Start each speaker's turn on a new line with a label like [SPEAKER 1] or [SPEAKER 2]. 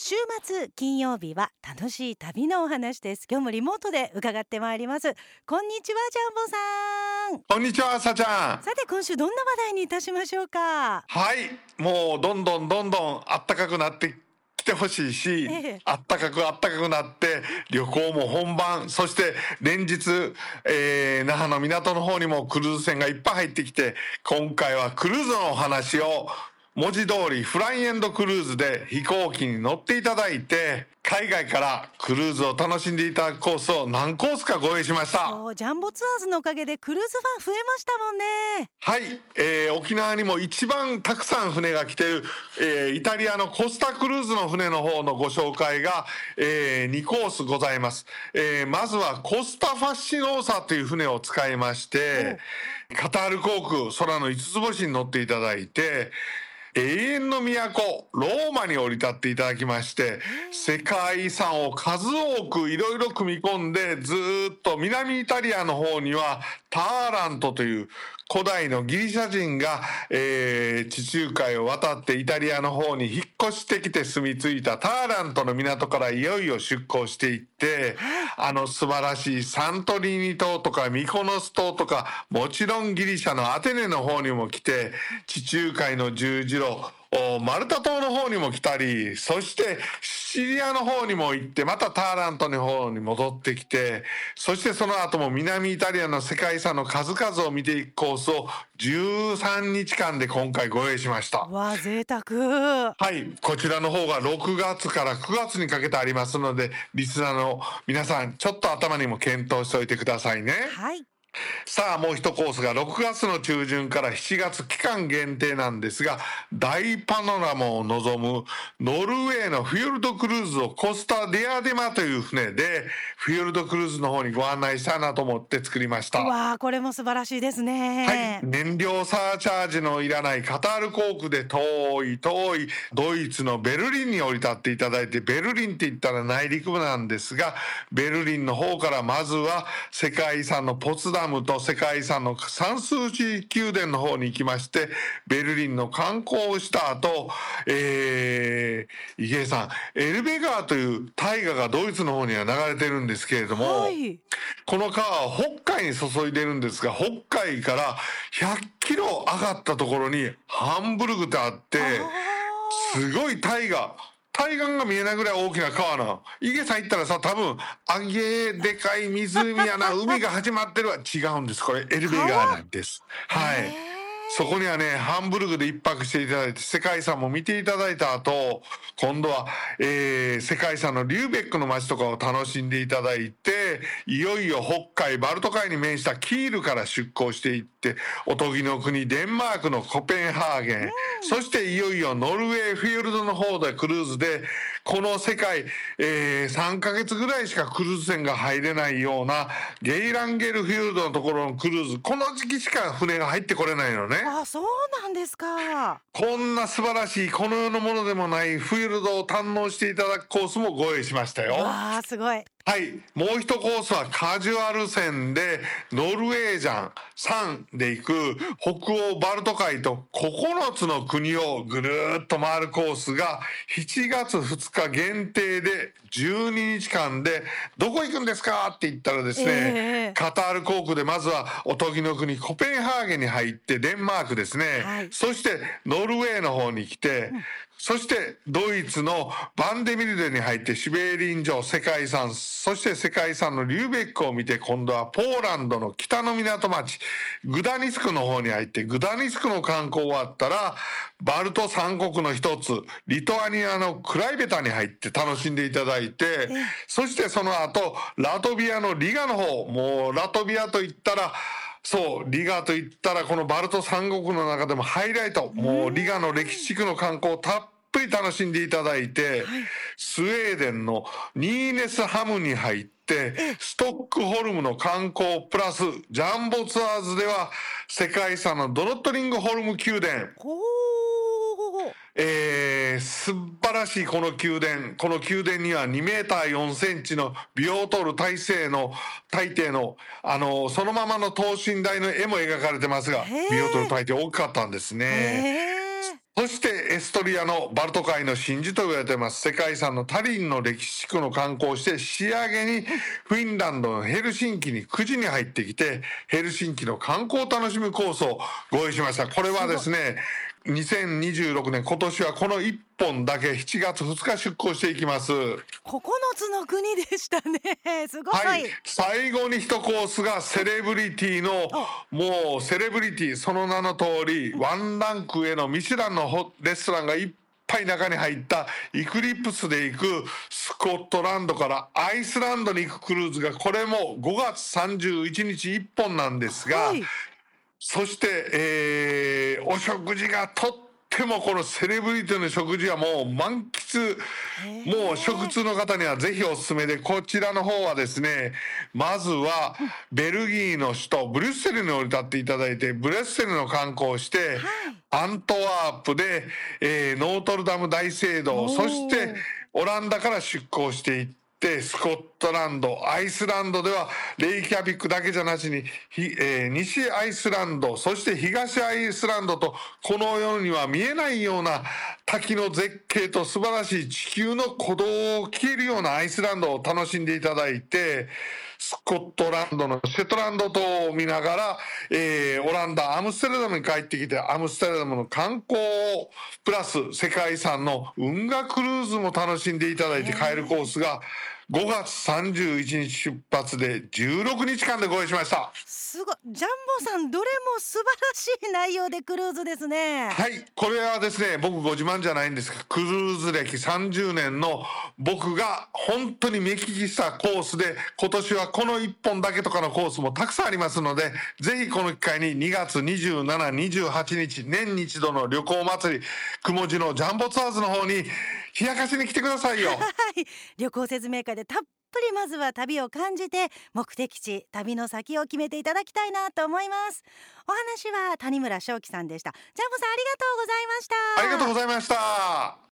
[SPEAKER 1] 週末金曜日は楽しい旅のお話です。今日もリモートで伺ってまいります。こんにちはジャンボさん。
[SPEAKER 2] こんにちはさちゃん。
[SPEAKER 1] さて今週どんな話題にいたしましょうか。
[SPEAKER 2] はい、もうどんどん暖かくなってきてほしいし、暖かくなって旅行も本番、そして連日、那覇の港の方にもクルーズ船がいっぱい入ってきて、今回はクルーズのお話を文字通りフライエンドクルーズで飛行機に乗っていただいて、海外からクルーズを楽しんでいただくコースを何コースかご用意しました。
[SPEAKER 1] ジャンボツアーズのおかげでクルーズファン増えましたもんね。
[SPEAKER 2] はい、沖縄にも一番たくさん船が来ている、イタリアのコスタクルーズの船の方のご紹介が、2コースございます。まずはコスタファッシノーサという船を使いまして、カタール航空空の5つ星に乗っていただいて、永遠の都ローマに降り立っていただきまして、世界遺産を数多くいろいろ組み込んで、ずっと南イタリアの方にはターラントという古代のギリシャ人が、地中海を渡ってイタリアの方に引っ越してきて住み着いたターラントの港からいよいよ出港していって、素晴らしいサントリーニ島とかミコノス島とか、もちろんギリシャのアテネの方にも来て、地中海の十字路マルタ島の方にも来たり、そしてシチリアの方にも行って、またターラントの方に戻ってきて、そしてその後も南イタリアの世界遺産の数々を見ていくコースを13日間で今回ご用意しました。
[SPEAKER 1] わあ贅沢。
[SPEAKER 2] はい、こちらの方が6月から9月にかけてありますので、リスナーの皆さんちょっと頭にも検討しておいてくださいね。
[SPEAKER 1] はい。
[SPEAKER 2] さあもう一コースが6月の中旬から7月期間限定なんですが、大パノラマを望むノルウェーのフィヨルドクルーズをコスタ・ディアデマという船でフィヨルドクルーズの方にご案内したいなと思って作りました。
[SPEAKER 1] わあこれも素晴らしいですね。
[SPEAKER 2] はい、燃料サーチャージのいらないカタール航空で遠いドイツのベルリンに降り立っていただいて、ベルリンって言ったら内陸部なんですが、ベルリンの方からまずは世界遺産のポツダムと世界遺産のサンスーチ宮殿の方に行きまして、ベルリンの観光をした後、池江さん、エルベ川という大河がドイツの方には流れてるんですけれども、この川は北海に注いでるんですが、北海から100キロ上がったところにハンブルグってあって、すごい対岸が見えないぐらい大きな川なの。池さん行ったらさ、多分あげでかい湖やな海が始まってるは違うんです。これエルベ川なんです。はい、そこにはね、ハンブルグで一泊していただいて、世界遺産も見ていただいた後、今度は、世界遺産のリューベックの街とかを楽しんでいただいて、いよいよ北海バルト海に面したキールから出港していって、おとぎの国デンマークのコペンハーゲン、そしていよいよノルウェーフィヨルドの方でクルーズで、この世界、3ヶ月ぐらいしかクルーズ船が入れないようなゲイランゲルフィヨルドのところのクルーズ、この時期しか船が入ってこれないのね。
[SPEAKER 1] あ、そうなんですか。
[SPEAKER 2] こんな素晴らしいこの世のものでもないフィヨルドを堪能していただくコースもご用意しましたよ。
[SPEAKER 1] わあすごい。
[SPEAKER 2] はい、もう一コースはカジュアル船でノルウェージャン3で行く北欧バルト海と9つの国をぐるーっと回るコースが7月2日限定で12日間で、どこ行くんですかって言ったらですね、カタール航空でまずはおとぎの国コペンハーゲンに入ってデンマークですね、そしてノルウェーの方に来て、そしてドイツのバンデミルデに入ってシュベーリン城世界遺産、そして世界遺産のリューベックを見て、今度はポーランドの北の港町グダニスクの方に入って、グダニスクの観光終わったらバルト三国の一つリトアニアのクライベタに入って楽しんでいただいて、そしてその後ラトビアのリガの方、もうラトビアといったらリガといったらこのバルト三国の中でもハイライト、もうリガの歴史地区の観光をたっぷり楽しんでいただいて、スウェーデンのニーネスハムに入ってストックホルムの観光プラスジャンボツアーズでは世界遺産のドロットリングホルム宮殿、素晴らしいこの宮殿には2メーター4センチのビオトル大帝のそのままの等身大の絵も描かれてますが、ビオトル大帝大きかったんですね。 そしてエストリアのバルト海の真珠と言われています世界遺産のタリンの歴史地区の観光をして仕上げにフィンランドのヘルシンキに9時に入ってきてヘルシンキの観光を楽しむコースをご用意しました。これはですね2026年今年はこの1本だけ7月2日出港していきます。
[SPEAKER 1] 9つの国でしたね。すごい、
[SPEAKER 2] はい、最後に1コースがセレブリティのもうセレブリティその名の通りワンランク上のミシュランのレストランがいっぱい中に入ったイクリプスで行くスコットランドからアイスランドに行くクルーズがこれも5月31日1本なんですが、
[SPEAKER 1] はい、
[SPEAKER 2] そして、お食事がとってもこのセレブリティの食事はもう満喫もう食通の方にはぜひおすすめでこちらの方はですねまずはベルギーの首都ブリュッセルに降り立っていただいてブリュッセルの観光をして、アントワープで、ノートルダム大聖堂そしてオランダから出港していってスコットランドアイスランドではレイキャビックだけじゃなしに、西アイスランドそして東アイスランドとこの世には見えないような滝の絶景と素晴らしい地球の鼓動を聞けるようなアイスランドを楽しんでいただいてスコットランドのシェトランド島を見ながら、オランダアムステルダムに帰ってきてアムステルダムの観光プラス世界遺産の運河クルーズも楽しんでいただいて帰るコースが5月31日出発で16日間でご用意しました。
[SPEAKER 1] すごい、ジャンボさんどれも素晴らしい内容でクルーズですね。
[SPEAKER 2] はい、これはですね僕ご自慢じゃないんですがクルーズ歴30年の僕が本当に目利きしたコースで今年はこの1本だけとかのコースもたくさんありますのでぜひこの機会に2月27、28日年に一度の旅行祭りくもじのジャンボツアーズの方に冷やかしに来てくださいよ。
[SPEAKER 1] はい、旅行説明会でたっぷりまずは旅を感じて目的地旅の先を決めていただきたいなと思います。お話は谷村正樹さんでした。ジャンボさんありがとうございました。
[SPEAKER 2] ありがとうございました。